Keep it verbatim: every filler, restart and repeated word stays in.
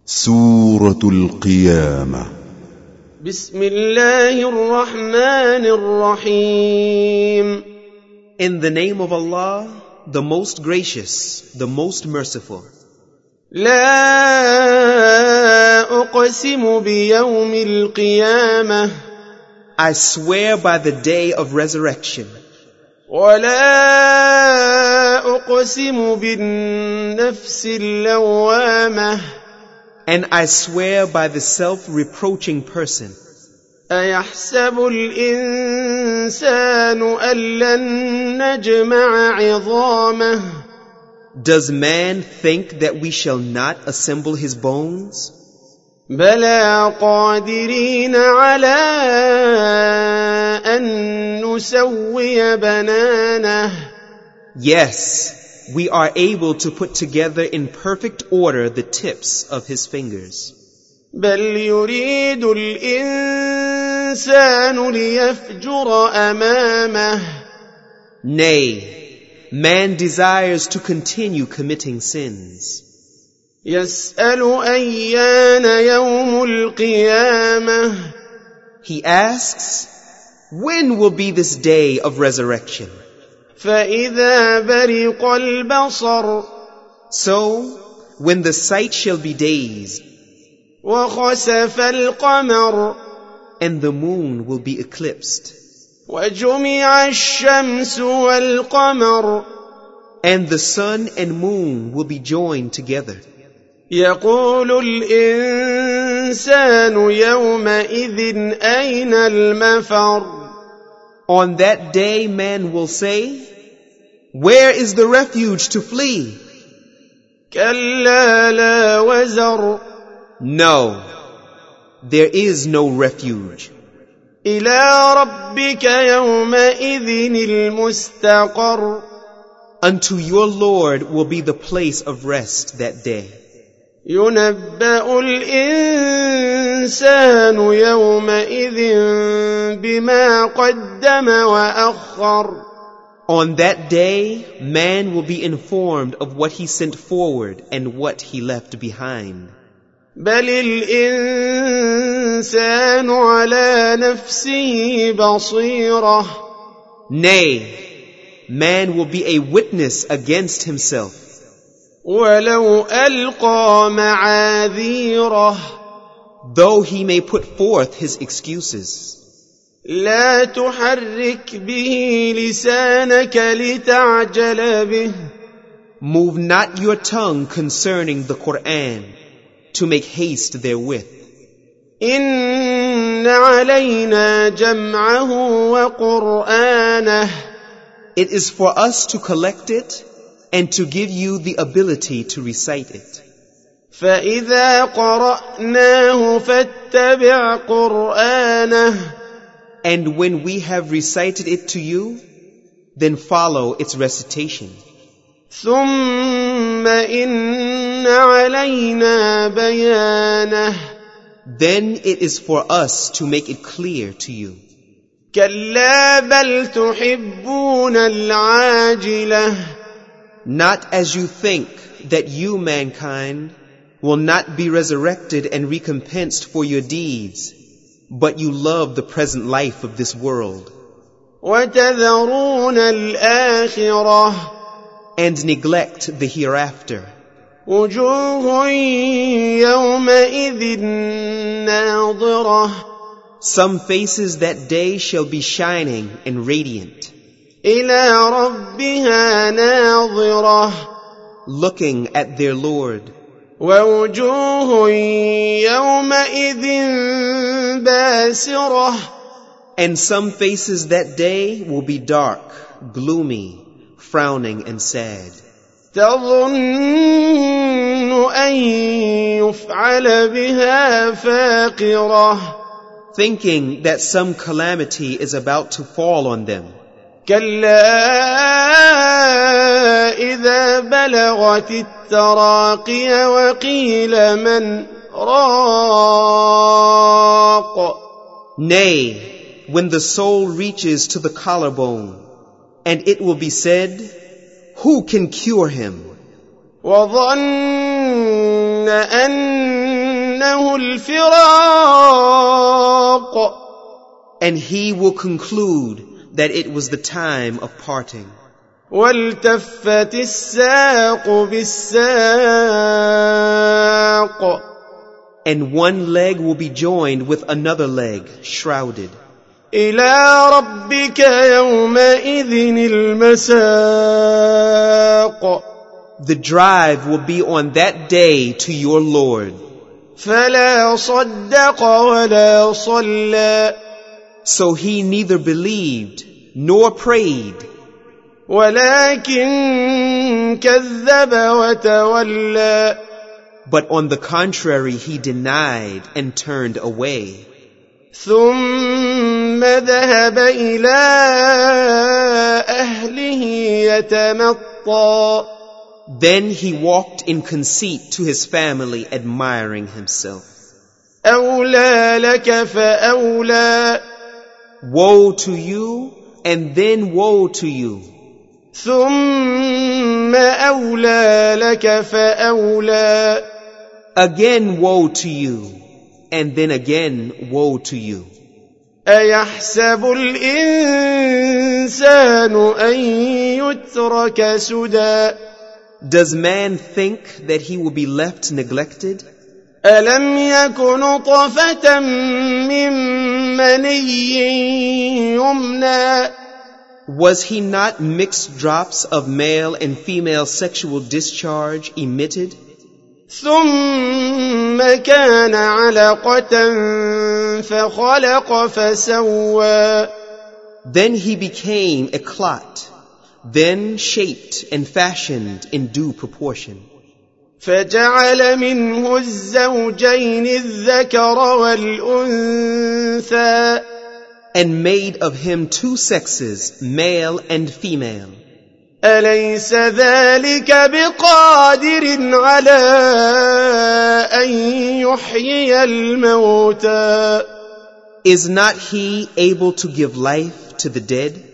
سورة القيامة. بسم الله الرحمن الرحيم. In the name of Allah, the most gracious, the most merciful. لا أقسم بيوم القيامة. I swear by the day of resurrection. ولا أقسم بالنفس اللوامة. And I swear by the self-reproaching person. أيحسب الإنسان أن لن نجمع عظامه. Does man think that we shall not assemble his bones? بلى قادرين على أن نسوي بنانه. Yes, we are able to put together in perfect order the tips of his fingers. بل يريد الإنسان ليفجر أمامه. Nay, man desires to continue committing sins. يسأل أيان يوم القيامة. He asks, when will be this day of resurrection? فإذا برق البصر. So, when the sight shall be dazed, وخسف القمر. and the moon will be eclipsed, وجمع الشمس والقمر. and the sun and moon will be joined together. يقول الإنسان يومئذ أين المفر. On that day man will say, where is the refuge to flee? كلا لا وزر. No, there is no refuge. إلى ربك يومئذ المستقر. Unto your Lord will be the place of rest that day. ينبأ الإنسان يومئذ بما قدم وأخر. On that day, man will be informed of what he sent forward and what he left behind. بل الإنسان على نفسه بصيرة. Nay, man will be a witness against himself. ولو ألقى معاذيره. Though he may put forth his excuses. لا تحرك به لسانك لتعجل به. Move not your tongue concerning the Quran, to make haste therewith. إن علينا جمعه وقرآنه. It is for us to collect it and to give you the ability to recite it. فإذا قرأناه فاتبع قرآنه. And when we have recited it to you, then follow its recitation. ثم إن علينا بيانه. Then it is for us to make it clear to you. كلا بل تحبون العاجلة. Not as you think that you, mankind, will not be resurrected and recompensed for your deeds, but you love the present life of this world. وتذرون الآخرة. And neglect the hereafter. وجوه يومئذ ناظرة. Some faces that day shall be shining and radiant, إلى ربها ناظرة. looking at their Lord. ووجوه يومئذ باسرة. And some faces that day will be dark, gloomy, frowning and sad. تظن أن يفعل بها فاقرة. Thinking that some calamity is about to fall on them. كلا إذا بلغت التراقي وقيل من راق. Nay, when the soul reaches to the collarbone, and it will be said, who can cure him? وظن أن إنه الفراق. And he will conclude that it was the time of parting. والتفت الساق بالساق. And one leg will be joined with another leg, shrouded. إلى ربك يومئذ المساق. The drive will be on that day to your Lord. فلا صدق ولا صلى. So he neither believed nor prayed. ولكن كذب وتولى. But on the contrary, he denied and turned away. ثم ذهب إلى أهله يتمطى. Then he walked in conceit to his family, admiring himself. أولى لك فأولى. Woe to you, and then woe to you. ثم أولى لك فأولى. Again woe to you, and then again woe to you. أيحسب الإنسان أن يترك سدى. Does man think that he will be left neglected? ألم يك نطفة من مني يمنى. Was he not mixed drops of male and female sexual discharge emitted? ثم كان علقة فخلق فسوى. Then he became a clot, then shaped and fashioned in due proportion. فجعل منه الزوجين الذكر والأنثى. And made of him two sexes, male and female. أليس ذلك بقادر على أن يحيي الموتى. Is not he able to give life to the dead?